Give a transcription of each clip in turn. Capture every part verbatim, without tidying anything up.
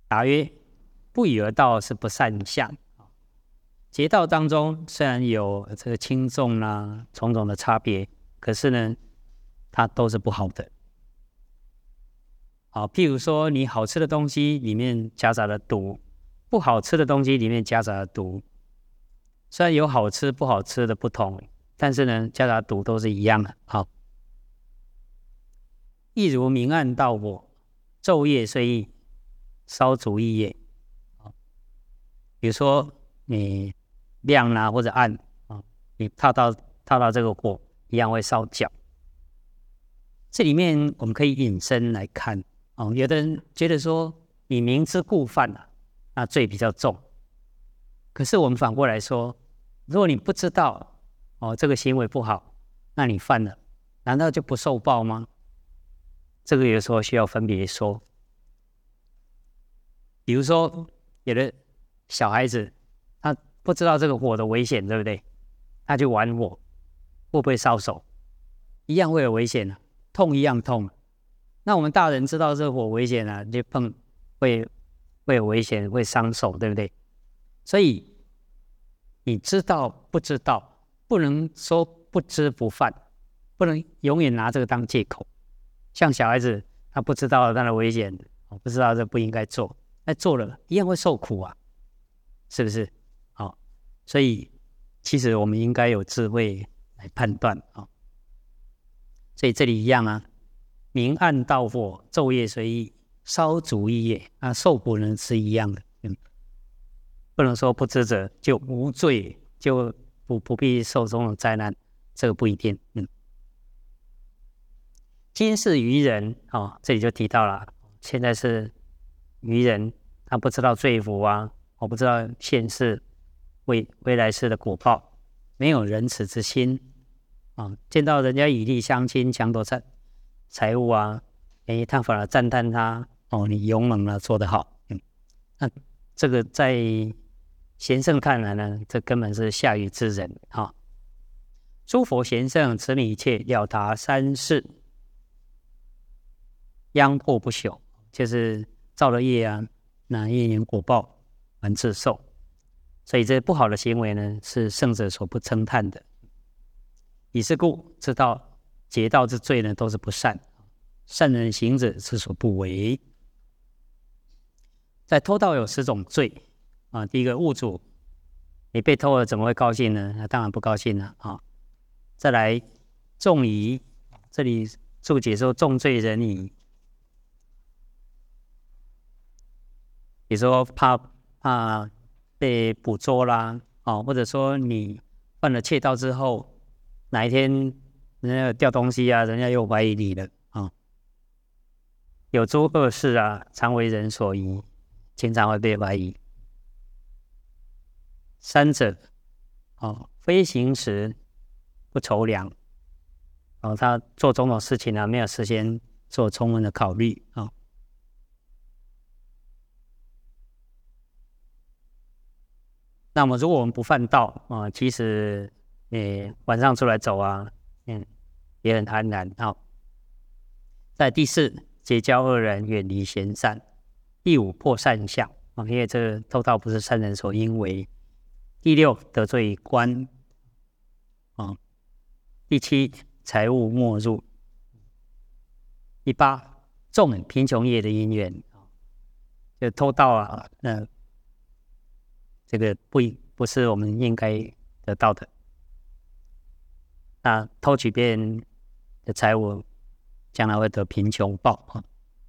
答曰：不以为道是不善相。劫道当中虽然有这个轻重啦、种种的差别，可是呢，它都是不好的。好，譬如说你好吃的东西里面夹杂了毒，不好吃的东西里面夹杂了毒。虽然有好吃不好吃的不同，但是呢，夹杂毒都是一样的。好，亦如明暗道火，昼夜虽异，烧足亦也。比如说你亮啊或者暗啊，你踏到踏到这个火，一样会烧脚。这里面我们可以引申来看哦，有的人觉得说你明知故犯啊，那罪比较重。可是我们反过来说，如果你不知道哦这个行为不好，那你犯了，难道就不受报吗？这个有时候需要分别说。比如说有的小孩子他不知道这个火的危险，对不对？他就玩火，会不会烧手？一样会有危险啊，痛一样痛。那我们大人知道这个火危险啊，就碰会会有危险，会伤手，对不对？所以你知道不知道，不能说不知不犯，不能永远拿这个当借口。像小孩子他不知道它的危险，不知道这不应该做，那做了一样会受苦啊，是不是？好、哦，所以其实我们应该有智慧来判断啊、哦。所以这里一样啊，明暗道火，昼夜虽异，烧足亦也啊，受苦呢是一样的。嗯，不能说不知者就无罪，就不不必受这种灾难，这个不一定。嗯。今是愚人哦，这里就提到了，现在是愚人，他不知道罪福啊，我不知道现世未未来世的果报，没有仁慈之心啊、哦，见到人家以利相亲，抢夺财财物啊，哎，他反而赞叹他哦，你勇猛了，做得好。嗯，那这个在贤圣看来呢，这根本是下愚之人啊、哦。诸佛贤圣慈悯一切，了达三世。殃祸不朽，就是造了业啊，那业年果报还自受。所以这不好的行为呢，是圣者所不称叹的。以是故，知道劫道之罪呢，都是不善，善人行者之所不为。在偷盗有十种罪啊，第一个物主，你被偷了怎么会高兴呢？那当然不高兴了啊。再来重疑，这里注解说重罪人疑。比如说怕怕被捕捉啦，哦，或者说你犯了窃盗之后，哪一天人家有掉东西啊，人家又怀疑你了啊、哦。有诸恶事啊，常为人所疑，经常会被怀疑。三者，哦，飞行时不筹量，哦，他做种种事情啊，没有事先做充分的考虑啊。哦，那么如果我们不犯道啊、呃，其实你晚上出来走啊，嗯，也很安然啊、哦。在第四，结交恶人，远离贤善。第五，破善相啊、哦，因为这个偷盗不是善人所应为。第六，得罪官啊、哦。第七，财物没入。第八，纵贫穷业的因缘啊，就偷盗啊，那、呃。这个不不是我们应该得到的。那偷取别人的财物，将来会得贫穷报。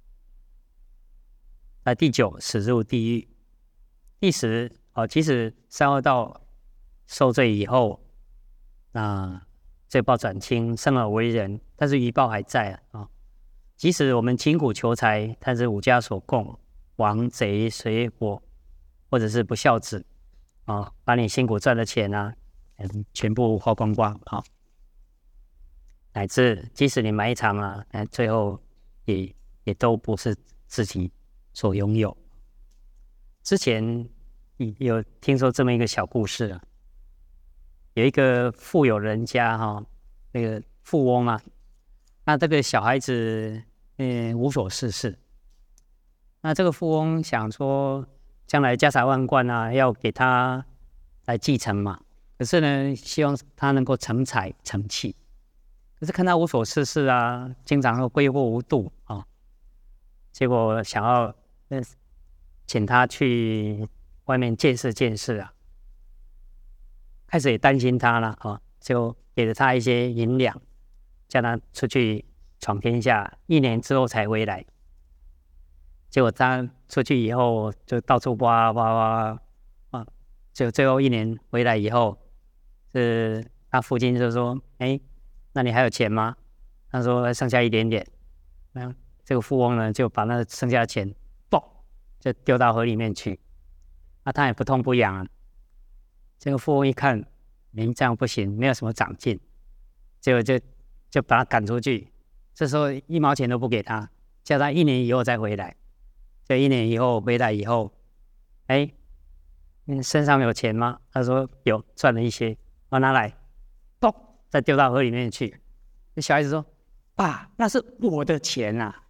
那第九，驶入地狱。第十，哦，即使三恶道受罪以后，那罪报转轻，生而为人，但是余报还在啊、哦。即使我们勤苦求财，但是五家所供，王贼水火，或者是不孝子。啊、哦，把你辛苦赚的钱啊，嗯，全部花光光啊、哦！乃至即使你买一场啊，哎，最后也也都不是自己所拥有。之前有听说这么一个小故事啊，有一个富有人家哈、哦，那个富翁啊，那这个小孩子嗯无所事事， 那这个富翁想说，将来家财万贯啊，要给他来继承嘛。可是呢，希望他能够成才成器。可是看他无所事事啊，经常挥霍无度啊，结果想要嗯请他去外面见识见识啊。开始也担心他了啊，就给了他一些银两，叫他出去闯天下，一年之后才回来。结果他出去以后就到处挖挖挖啊，就最后一年回来以后，是他父亲就说：“哎，那你还有钱吗？”他说：“剩下一点点。”那这个富翁呢，就把那剩下的钱，嘣，就丢到河里面去。那他也不痛不痒啊。这个富翁一看，您这样不行，没有什么长进，结果就就把他赶出去。这时候一毛钱都不给他，叫他一年以后再回来。就一年以后回来以后，哎，你身上有钱吗？他说有，赚了一些，我拿来，嘣，再丢到河里面去。那小孩子说：“爸，那是我的钱啊！”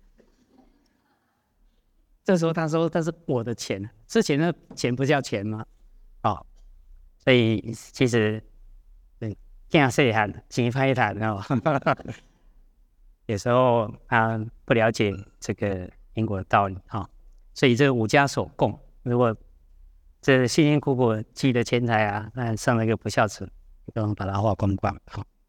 这时候他说：“那是我的钱，之前的钱不叫钱吗？”哦，所以其实，对，见细汉钱歹谈哦。有时候他不了解这个因果的道理哈、哦，所以这个五家所供，如果这辛辛苦苦积的钱财啊，那上了一个不孝子，就能把它花光光。好。